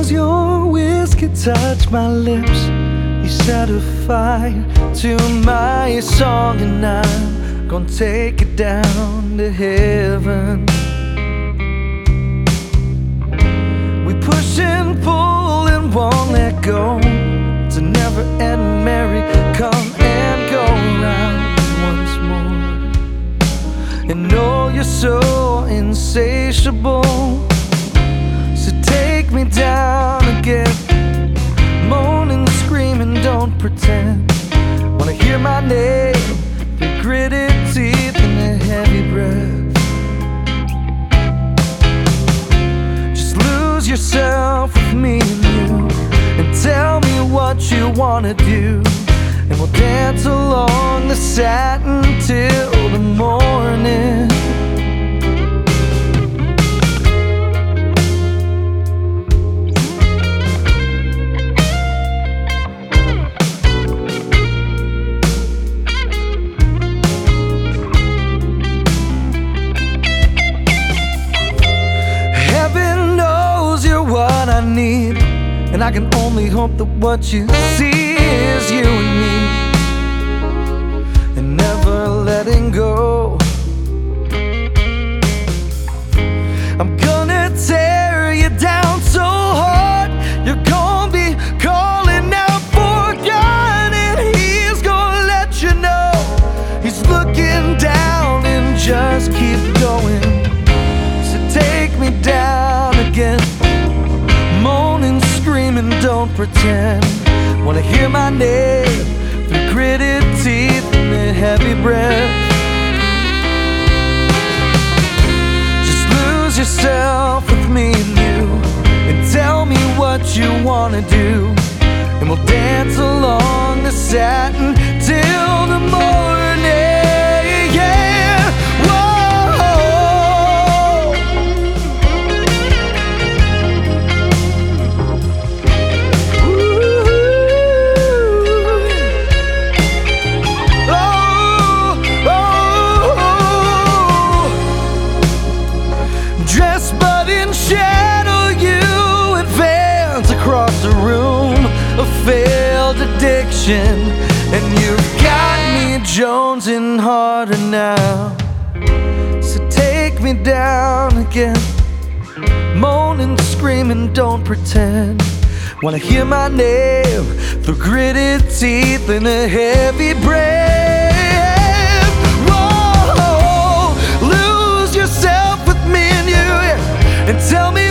as your whiskey touched my lips, you set a fire to my song, and I'm gonna take it down to heaven. We push and pull and won't let go. It's a never-ending merry come and go round once more. And know you're so insatiable, so take me down again. Moaning, screaming, don't pretend. Wanna hear my name, the gritted teeth and the heavy breath. Just lose yourself with me and you, and tell me what you wanna do, and we'll dance along the satin till the morning. Heaven knows you're what I need, and I can only hope that what you see is you and me, and never letting go. I'm gonna tear you down so hard, you're gonna be calling out for God, and He's gonna let you know He's looking down, and just keep going. So take me down again. Moaning, screaming, don't pretend. Wanna hear my name, the gritted teeth and the heavy breath. Just lose yourself with me and you, and tell me what you wanna do, and we'll dance along the satin till the morning. Yeah, whoa. Dressed but in shadow, you advance across the room of failed addiction, and you've got me jonesing harder now. So take me down again. Moaning, screaming, don't pretend. Wanna hear my name, through gritted teeth and a heavy breath. Whoa, lose yourself with me and you, and tell me